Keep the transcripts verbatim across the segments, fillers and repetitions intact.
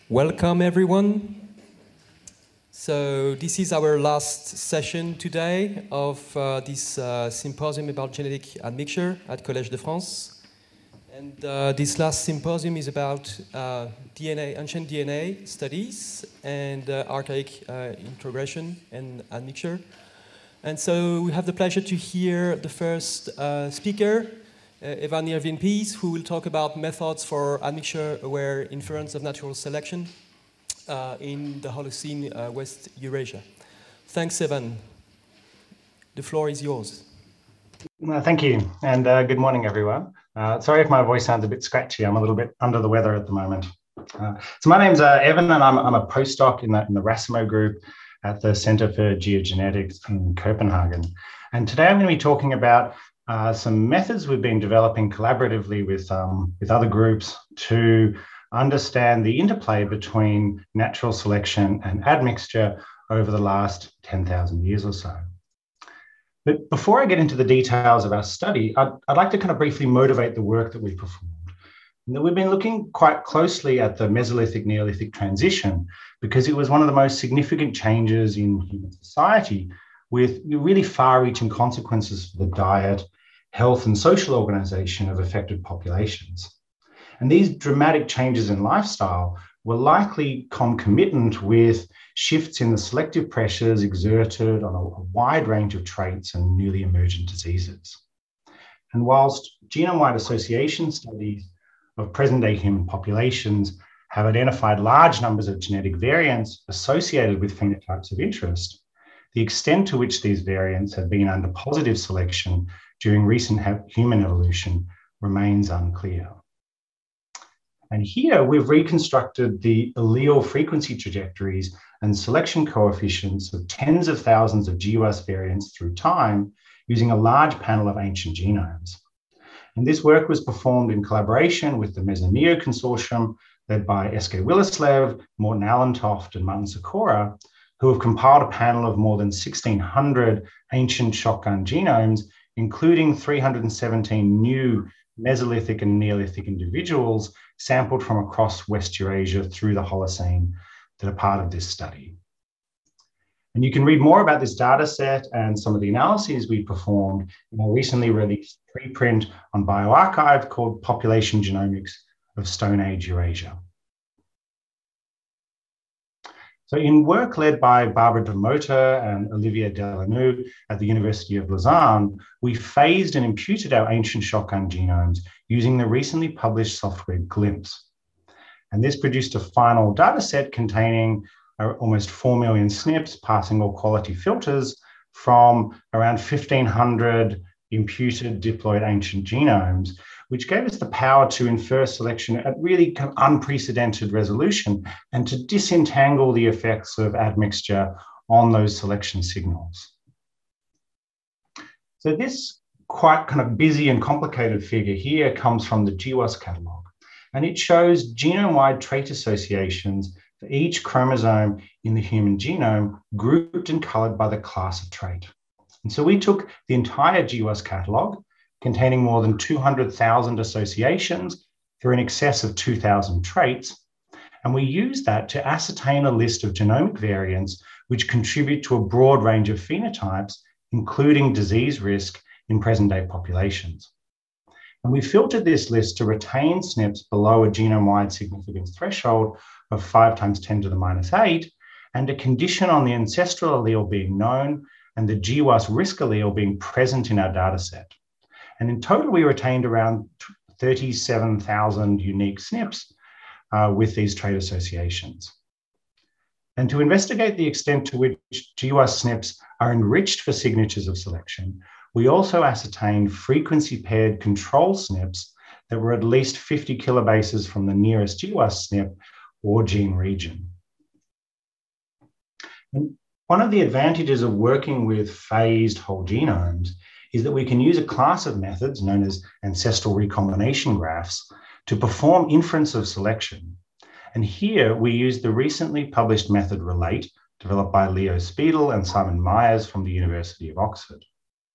Welcome, everyone. So this is our last session today of uh, this uh, symposium about genetic admixture at Collège de France. And uh, this last symposium is about uh, D N A, ancient D N A studies and uh, archaic uh, introgression and admixture. And so we have the pleasure to hear the first uh, speaker, uh, Evan Irvin Pease, who will talk about methods for admixture-aware inference of natural selection uh, in the Holocene uh, West Eurasia. Thanks, Evan. The floor is yours. Uh, thank you, and uh, good morning, everyone. Uh, sorry if my voice sounds a bit scratchy. I'm a little bit under the weather at the moment. Uh, so my name's uh, Evan, and I'm, I'm a postdoc in the, in the Rasimo group at the Center for Geogenetics in Copenhagen. And today I'm going to be talking about uh, some methods we've been developing collaboratively with, um, with other groups to understand the interplay between natural selection and admixture over the last ten thousand years or so. But before I get into the details of our study, I'd, I'd like to kind of briefly motivate the work that we performed. And that we've been looking quite closely at the Mesolithic-Neolithic transition because it was one of the most significant changes in human society with really far-reaching consequences for the diet, health, and social organization of affected populations. And these dramatic changes in lifestyle were likely concomitant with shifts in the selective pressures exerted on a, a wide range of traits and newly emergent diseases. And whilst genome-wide association studies of present-day human populations have identified large numbers of genetic variants associated with phenotypes of interest, the extent to which these variants have been under positive selection during recent human evolution remains unclear. And here we've reconstructed the allele frequency trajectories and selection coefficients of tens of thousands of G W A S variants through time using a large panel of ancient genomes. And this work was performed in collaboration with the MESONEO consortium led by Eske Willerslev, Morten Allentoft, and Martin Sikora, who have compiled a panel of more than sixteen hundred ancient shotgun genomes, including three hundred seventeen new Mesolithic and Neolithic individuals sampled from across West Eurasia through the Holocene that are part of this study. And you can read more about this data set and some of the analyses we performed in a recently released preprint on bioRxiv called Population Genomics of Stone Age Eurasia. So in work led by Barbara de Motter and Olivier Delanoux at the University of Lausanne, we phased and imputed our ancient shotgun genomes using the recently published software Glimpse. And this produced a final data set containing uh, almost four million S N Ps passing all quality filters from around fifteen hundred imputed diploid ancient genomes, which gave us the power to infer selection at really unprecedented resolution and to disentangle the effects of admixture on those selection signals. So this quite kind of busy and complicated figure here comes from the G W A S catalog, and it shows genome-wide trait associations for each chromosome in the human genome grouped and colored by the class of trait. And so we took the entire G W A S catalog, containing more than two hundred thousand associations for in excess of two thousand traits, and we used that to ascertain a list of genomic variants which contribute to a broad range of phenotypes, including disease risk in present-day populations. And we filtered this list to retain S N Ps below a genome-wide significance threshold of five times ten to the minus eight, and a condition on the ancestral allele being known and the G W A S risk allele being present in our data set. And in total, we retained around thirty-seven thousand unique S N Ps uh, with these trait associations. And to investigate the extent to which G W A S S N Ps are enriched for signatures of selection, we also ascertained frequency-paired control S N Ps that were at least fifty kilobases from the nearest G W A S S N P or gene region. And one of the advantages of working with phased whole genomes is that we can use a class of methods known as ancestral recombination graphs to perform inference of selection. And here we use the recently published method RELATE, developed by Leo Spiedel and Simon Myers from the University of Oxford.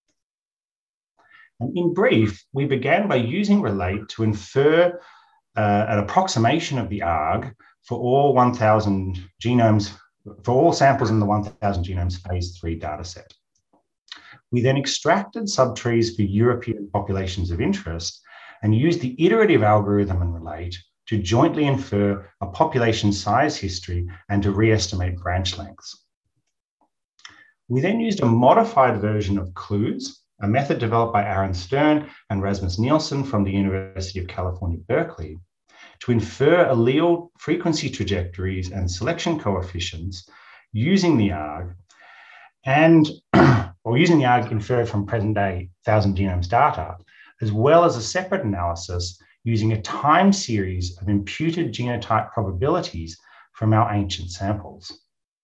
And in brief, we began by using RELATE to infer uh, an approximation of the A R G for all one thousand genomes, for all samples in the one thousand genomes phase three dataset. We then extracted subtrees for European populations of interest and used the iterative algorithm and relate to jointly infer a population size history and to re-estimate branch lengths. We then used a modified version of CLUES, a method developed by Aaron Stern and Rasmus Nielsen from the University of California, Berkeley, to infer allele frequency trajectories and selection coefficients using the A R G and or using the A R G inferred from present-day thousand genomes data, as well as a separate analysis using a time series of imputed genotype probabilities from our ancient samples.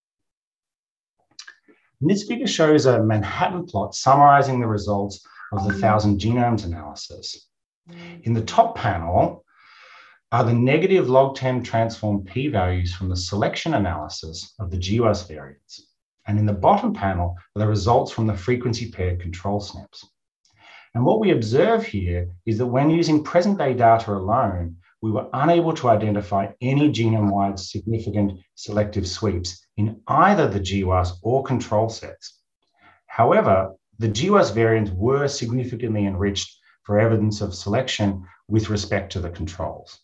And this figure shows a Manhattan plot summarizing the results of the thousand genomes analysis. In the top panel are the negative log ten transform p-values from the selection analysis of the G W A S variants. And in the bottom panel are the results from the frequency paired control S N Ps. And what we observe here is that when using present-day data alone, we were unable to identify any genome-wide significant selective sweeps in either the G W A S or control sets. However, the G W A S variants were significantly enriched for evidence of selection with respect to the controls.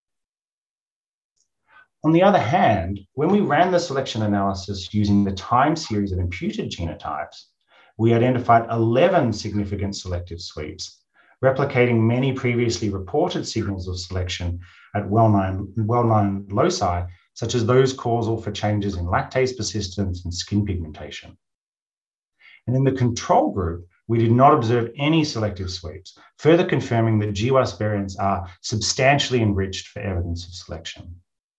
On the other hand, when we ran the selection analysis using the time series of imputed genotypes, we identified eleven significant selective sweeps, replicating many previously reported signals of selection at well-known, well-known loci, such as those causal for changes in lactase persistence and skin pigmentation. And in the control group, we did not observe any selective sweeps, further confirming that G W A S variants are substantially enriched for evidence of selection.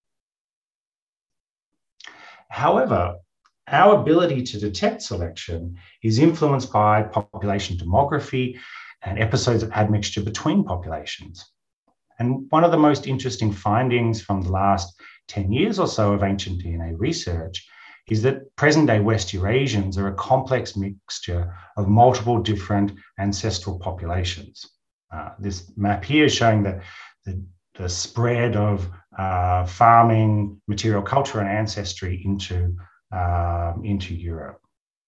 However, our ability to detect selection is influenced by population demography and episodes of admixture between populations. And one of the most interesting findings from the last ten years or so of ancient D N A research is that present-day West Eurasians are a complex mixture of multiple different ancestral populations. Uh, this map here is showing the, the, the spread of uh, farming, material culture, and ancestry into Um, into Europe.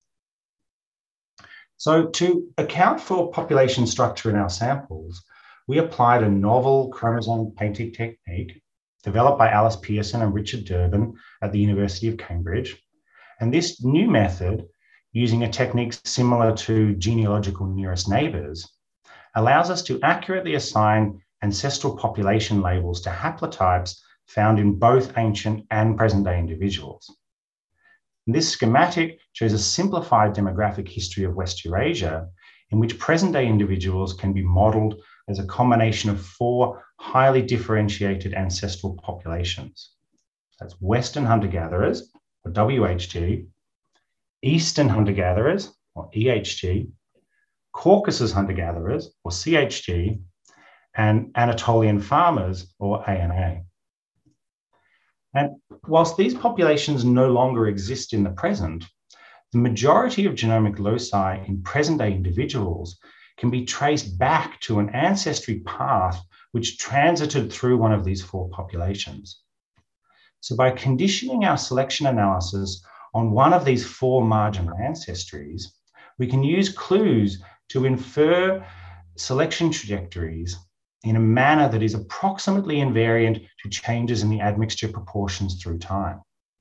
So to account for population structure in our samples, we applied a novel chromosome painting technique developed by Alice Pearson and Richard Durbin at the University of Cambridge. And this new method, using a technique similar to genealogical nearest neighbors, allows us to accurately assign ancestral population labels to haplotypes found in both ancient and present-day individuals. This schematic shows a simplified demographic history of West Eurasia, in which present-day individuals can be modeled as a combination of four highly differentiated ancestral populations. That's Western hunter-gatherers, or W H G, Eastern hunter-gatherers, or E H G, Caucasus hunter-gatherers, or C H G, and Anatolian farmers, or A N A. And whilst these populations no longer exist in the present, the majority of genomic loci in present-day individuals can be traced back to an ancestry path which transited through one of these four populations. So by conditioning our selection analysis on one of these four marginal ancestries, we can use CLUES to infer selection trajectories in a manner that is approximately invariant to changes in the admixture proportions through time.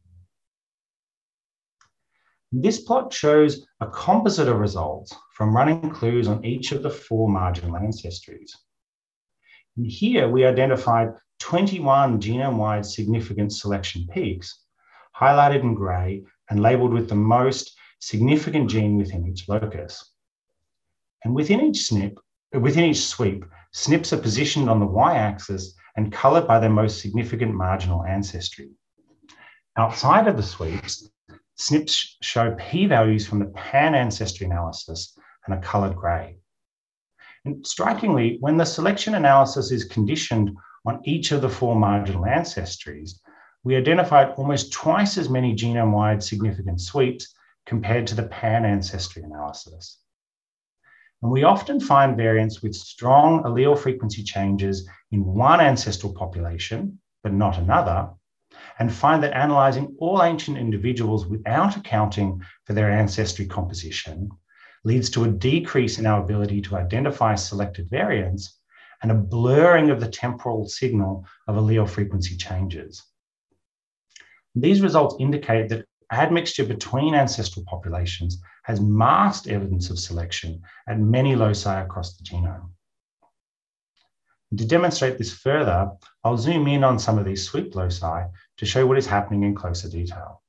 This plot shows a composite of results from running CLUES on each of the four marginal ancestries. And here we identified twenty-one genome-wide significant selection peaks, highlighted in gray and labeled with the most significant gene within each locus. And within each S N P, within each sweep, S N Ps are positioned on the y-axis and colored by their most significant marginal ancestry. Outside of the sweeps, S N Ps show p-values from the pan-ancestry analysis and are colored gray. And strikingly, when the selection analysis is conditioned on each of the four marginal ancestries, we identified almost twice as many genome-wide significant sweeps compared to the pan-ancestry analysis. And we often find variants with strong allele frequency changes in one ancestral population, but not another, and find that analysing all ancient individuals without accounting for their ancestry composition leads to a decrease in our ability to identify selected variants and a blurring of the temporal signal of allele frequency changes. These results indicate that admixture between ancestral populations has masked evidence of selection at many loci across the genome. And to demonstrate this further, I'll zoom in on some of these sweep loci to show what is happening in closer detail.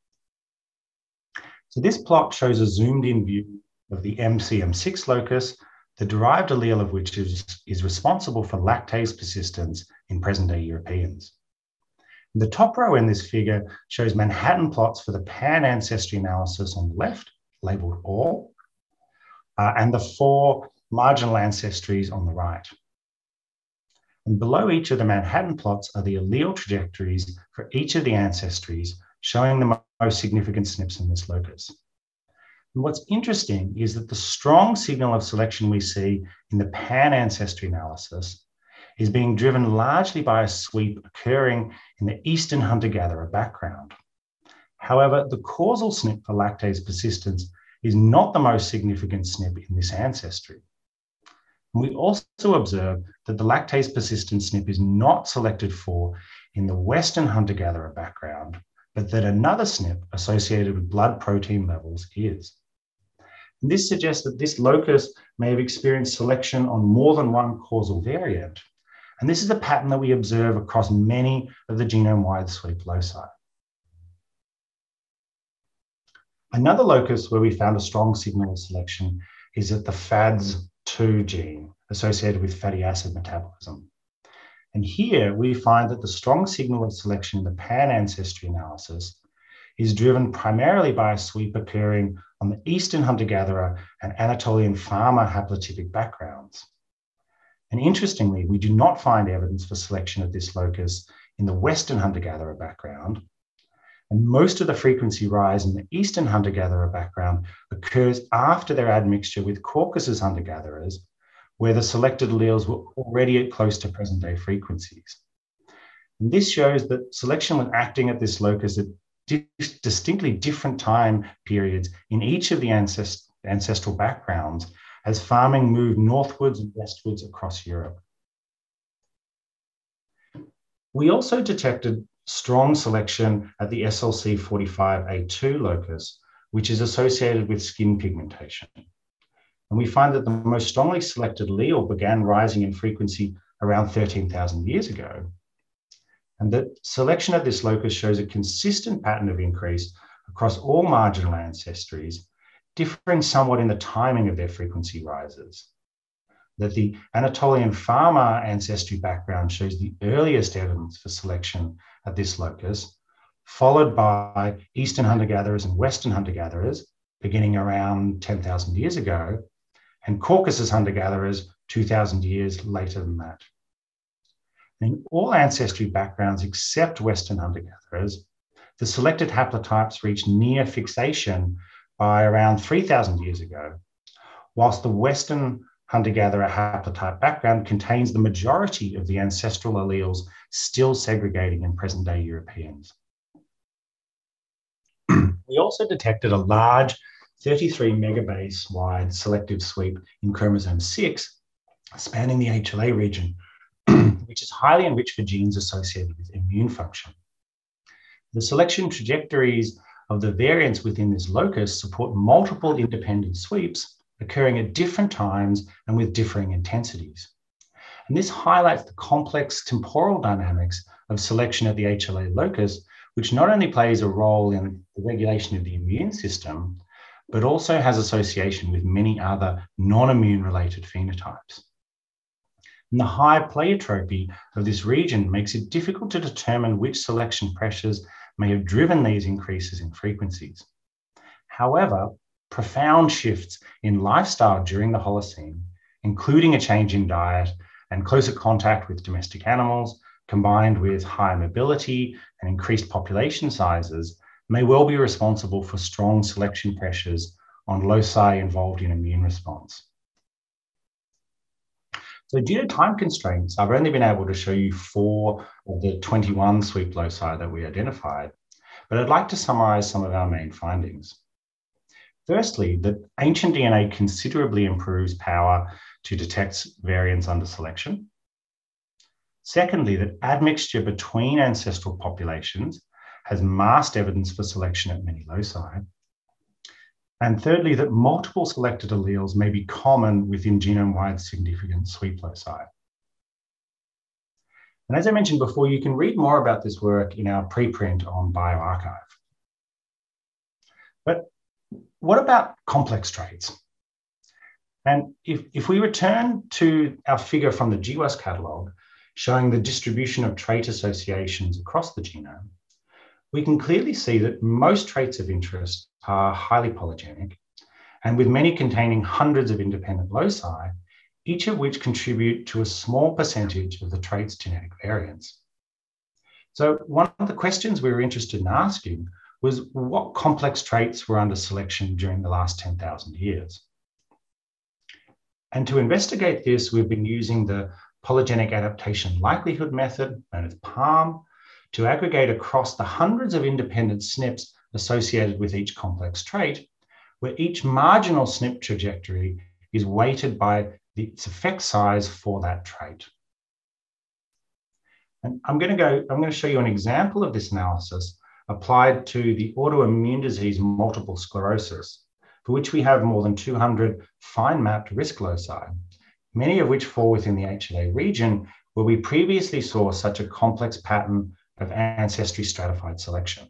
So this plot shows a zoomed in view of the M C M six locus, the derived allele of which is, is responsible for lactase persistence in present-day Europeans. The top row in this figure shows Manhattan plots for the pan-ancestry analysis on the left, labeled all, uh, and the four marginal ancestries on the right. And below each of the Manhattan plots are the allele trajectories for each of the ancestries, showing the most significant S N Ps in this locus. And what's interesting is that the strong signal of selection we see in the pan-ancestry analysis is being driven largely by a sweep occurring in the Eastern hunter-gatherer background. However, the causal S N P for lactase persistence is not the most significant S N P in this ancestry. And we also observe that the lactase persistent S N P is not selected for in the Western hunter-gatherer background, but that another S N P associated with blood protein levels is. And this suggests that this locus may have experienced selection on more than one causal variant. And this is a pattern that we observe across many of the genome-wide sweep loci. Another locus where we found a strong signal of selection is at the F A D S two gene associated with fatty acid metabolism. And here we find that the strong signal of selection in the pan-ancestry analysis is driven primarily by a sweep occurring on the Eastern hunter-gatherer and Anatolian farmer haplotypic backgrounds. And interestingly, we do not find evidence for selection of this locus in the Western hunter-gatherer background. And most of the frequency rise in the Eastern hunter-gatherer background occurs after their admixture with Caucasus hunter-gatherers, where the selected alleles were already at close to present-day frequencies. And this shows that selection was acting at this locus at di- distinctly different time periods in each of the ancest- ancestral backgrounds as farming moved northwards and westwards across Europe. We also detected strong selection at the S L C forty-five A two locus, which is associated with skin pigmentation. And we find that the most strongly selected allele began rising in frequency around thirteen thousand years ago. And that selection at this locus shows a consistent pattern of increase across all marginal ancestries, differing somewhat in the timing of their frequency rises. That the Anatolian farmer ancestry background shows the earliest evidence for selection at this locus, followed by Eastern hunter-gatherers and Western hunter-gatherers, beginning around ten thousand years ago, and Caucasus hunter-gatherers two thousand years later than that. In all ancestry backgrounds except Western hunter-gatherers, the selected haplotypes reached near fixation by around three thousand years ago, whilst the Western hunter-gatherer haplotype background contains the majority of the ancestral alleles still segregating in present-day Europeans. We also detected a large thirty-three megabase wide selective sweep in chromosome six, spanning the H L A region, which is highly enriched for genes associated with immune function. The selection trajectories of the variants within this locus support multiple independent sweeps occurring at different times and with differing intensities. And this highlights the complex temporal dynamics of selection at the H L A locus, which not only plays a role in the regulation of the immune system, but also has association with many other non-immune related phenotypes. And the high pleiotropy of this region makes it difficult to determine which selection pressures may have driven these increases in frequencies. However, profound shifts in lifestyle during the Holocene, including a change in diet and closer contact with domestic animals, combined with high mobility and increased population sizes, may well be responsible for strong selection pressures on loci involved in immune response. So due to time constraints, I've only been able to show you four of the twenty-one sweep loci that we identified, but I'd like to summarize some of our main findings. Firstly, that ancient D N A considerably improves power to detect variants under selection. Secondly, that admixture between ancestral populations has masked evidence for selection at many loci. And thirdly, that multiple selected alleles may be common within genome-wide significant sweep loci. And as I mentioned before, you can read more about this work in our preprint on bioRxiv. But what about complex traits? And if, if we return to our figure from the G W A S catalog, showing the distribution of trait associations across the genome, we can clearly see that most traits of interest are highly polygenic, and with many containing hundreds of independent loci, each of which contribute to a small percentage of the trait's genetic variance. So one of the questions we were interested in asking was what complex traits were under selection during the last ten thousand years. And to investigate this, we've been using the polygenic adaptation likelihood method, known as PALM, to aggregate across the hundreds of independent S N Ps associated with each complex trait, where each marginal S N P trajectory is weighted by its effect size for that trait. And I'm going to go, I'm going to show you an example of this analysis applied to the autoimmune disease multiple sclerosis, for which we have more than two hundred fine-mapped risk loci, many of which fall within the H L A region, where we previously saw such a complex pattern of ancestry stratified selection.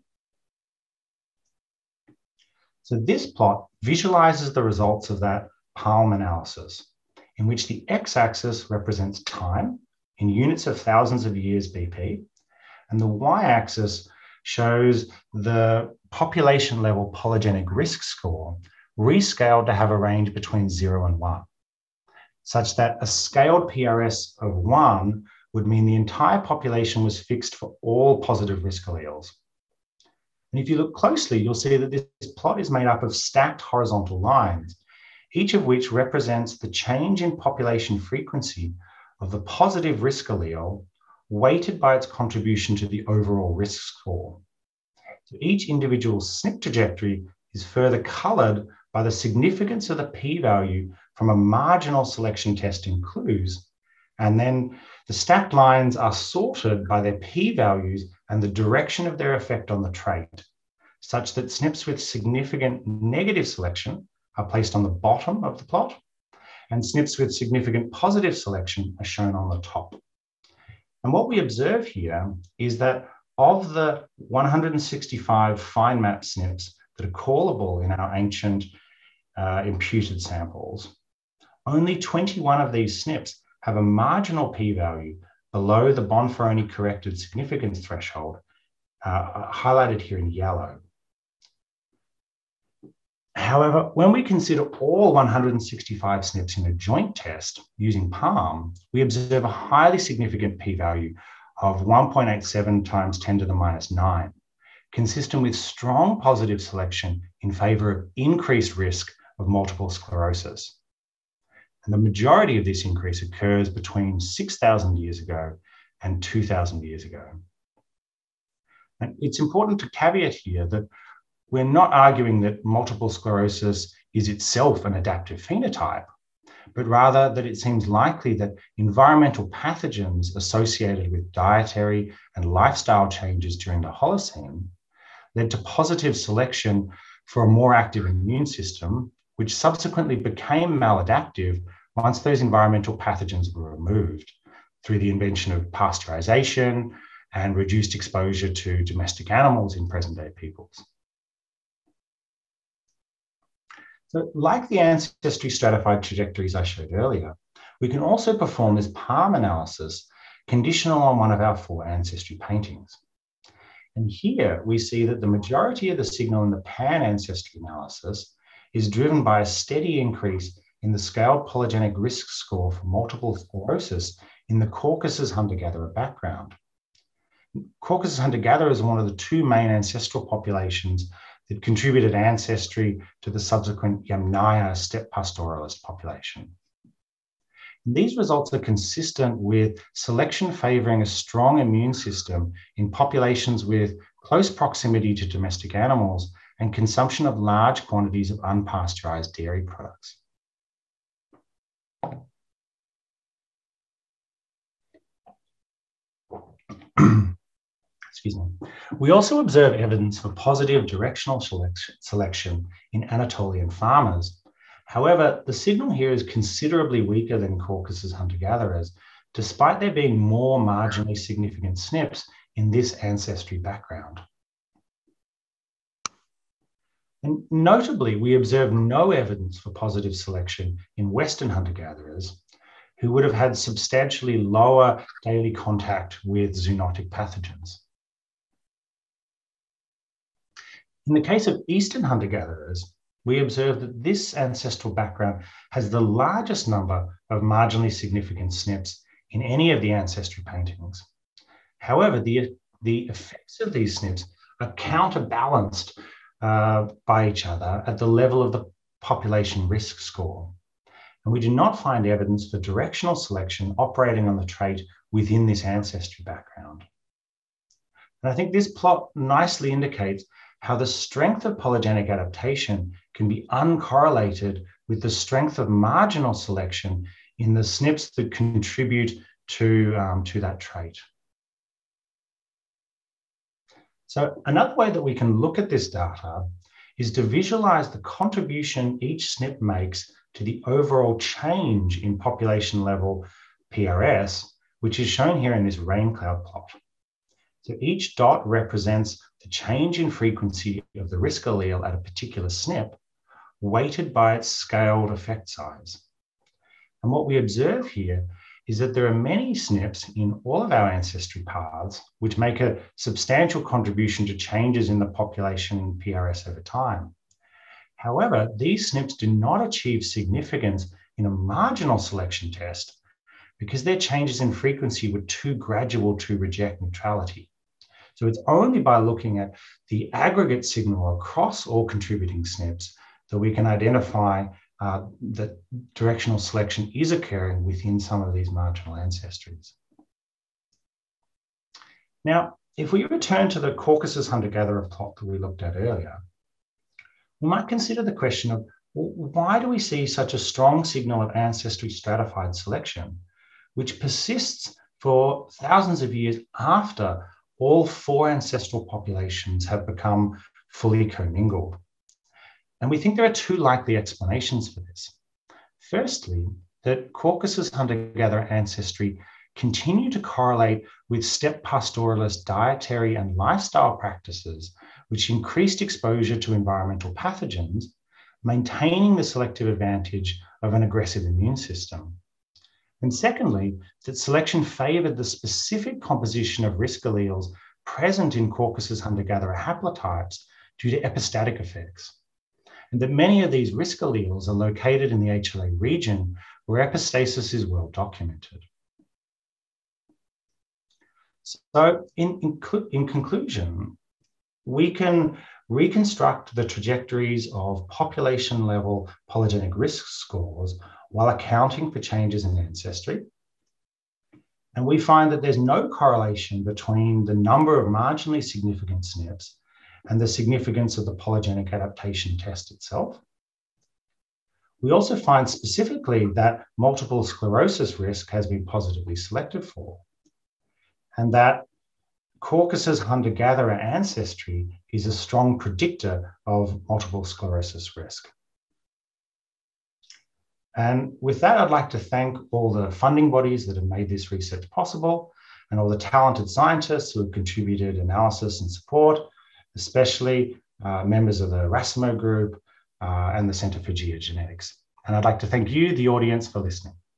So this plot visualizes the results of that PALM analysis, in which the x-axis represents time in units of thousands of years B P, and the y-axis shows the population level polygenic risk score rescaled to have a range between zero and one, such that a scaled P R S of one would mean the entire population was fixed for all positive risk alleles. And if you look closely, you'll see that this plot is made up of stacked horizontal lines, each of which represents the change in population frequency of the positive risk allele weighted by its contribution to the overall risk score. So each individual S N P trajectory is further colored by the significance of the p-value from a marginal selection test in clues. And then the stacked lines are sorted by their p-values and the direction of their effect on the trait, such that S N Ps with significant negative selection are placed on the bottom of the plot, and S N Ps with significant positive selection are shown on the top. And what we observe here is that of the one hundred sixty-five fine-mapped S N Ps that are callable in our ancient uh, imputed samples, only twenty-one of these S N Ps have a marginal p-value below the Bonferroni corrected significance threshold, uh, highlighted here in yellow. However, when we consider all one hundred sixty-five S N Ps in a joint test using PALM, we observe a highly significant p-value of one point eight seven times ten to the minus nine, consistent with strong positive selection in favor of increased risk of multiple sclerosis. And the majority of this increase occurs between six thousand years ago and two thousand years ago. And it's important to caveat here that we're not arguing that multiple sclerosis is itself an adaptive phenotype, but rather that it seems likely that environmental pathogens associated with dietary and lifestyle changes during the Holocene led to positive selection for a more active immune system, which subsequently became maladaptive once those environmental pathogens were removed through the invention of pasteurization and reduced exposure to domestic animals in present-day peoples. So like the ancestry stratified trajectories I showed earlier, we can also perform this PALM analysis conditional on one of our four ancestry paintings. And here we see that the majority of the signal in the pan-ancestry analysis is driven by a steady increase in the scaled polygenic risk score for multiple sclerosis in the Caucasus hunter-gatherer background. Caucasus hunter-gatherers are one of the two main ancestral populations that contributed ancestry to the subsequent Yamnaya steppe pastoralist population. These results are consistent with selection favoring a strong immune system in populations with close proximity to domestic animals and consumption of large quantities of unpasteurized dairy products. Excuse me. We also observe evidence for positive directional selection in Anatolian farmers. However, the signal here is considerably weaker than Caucasus hunter-gatherers, despite there being more marginally significant S N Ps in this ancestry background. And notably, we observe no evidence for positive selection in Western hunter-gatherers, who would have had substantially lower daily contact with zoonotic pathogens. In the case of Eastern hunter-gatherers, we observe that this ancestral background has the largest number of marginally significant S N Ps in any of the ancestry paintings. However, the, the effects of these S N Ps are counterbalanced uh, by each other at the level of the population risk score. And we do not find evidence for directional selection operating on the trait within this ancestry background. And I think this plot nicely indicates how the strength of polygenic adaptation can be uncorrelated with the strength of marginal selection in the S N Ps that contribute to, um, to that trait. So another way that we can look at this data is to visualize the contribution each S N P makes to the overall change in population level P R S, which is shown here in this rain cloud plot. So each dot represents the change in frequency of the risk allele at a particular S N P, weighted by its scaled effect size. And what we observe here is that there are many S N Ps in all of our ancestry paths, which make a substantial contribution to changes in the population P R S over time. However, these S N Ps do not achieve significance in a marginal selection test because their changes in frequency were too gradual to reject neutrality. So it's only by looking at the aggregate signal across all contributing S N Ps that we can identify uh, that directional selection is occurring within some of these marginal ancestries. Now, if we return to the Caucasus hunter-gatherer plot that we looked at earlier, we might consider the question of, well, why do we see such a strong signal of ancestry stratified selection, which persists for thousands of years after all four ancestral populations have become fully commingled? And we think there are two likely explanations for this. Firstly, that Caucasus hunter-gatherer ancestry continue to correlate with steppe pastoralist dietary and lifestyle practices, which increased exposure to environmental pathogens, maintaining the selective advantage of an aggressive immune system. And secondly, that selection favored the specific composition of risk alleles present in Caucasus hunter-gatherer haplotypes due to epistatic effects. And that many of these risk alleles are located in the H L A region where epistasis is well documented. So in, in, in conclusion, we can reconstruct the trajectories of population level polygenic risk scores while accounting for changes in ancestry. And we find that there's no correlation between the number of marginally significant S N Ps and the significance of the polygenic adaptation test itself. We also find specifically that multiple sclerosis risk has been positively selected for, and that Caucasus hunter-gatherer ancestry is a strong predictor of multiple sclerosis risk. And with that, I'd like to thank all the funding bodies that have made this research possible and all the talented scientists who have contributed analysis and support, especially uh, members of the Racimo Group uh, and the Center for Geogenetics. And I'd like to thank you, the audience, for listening.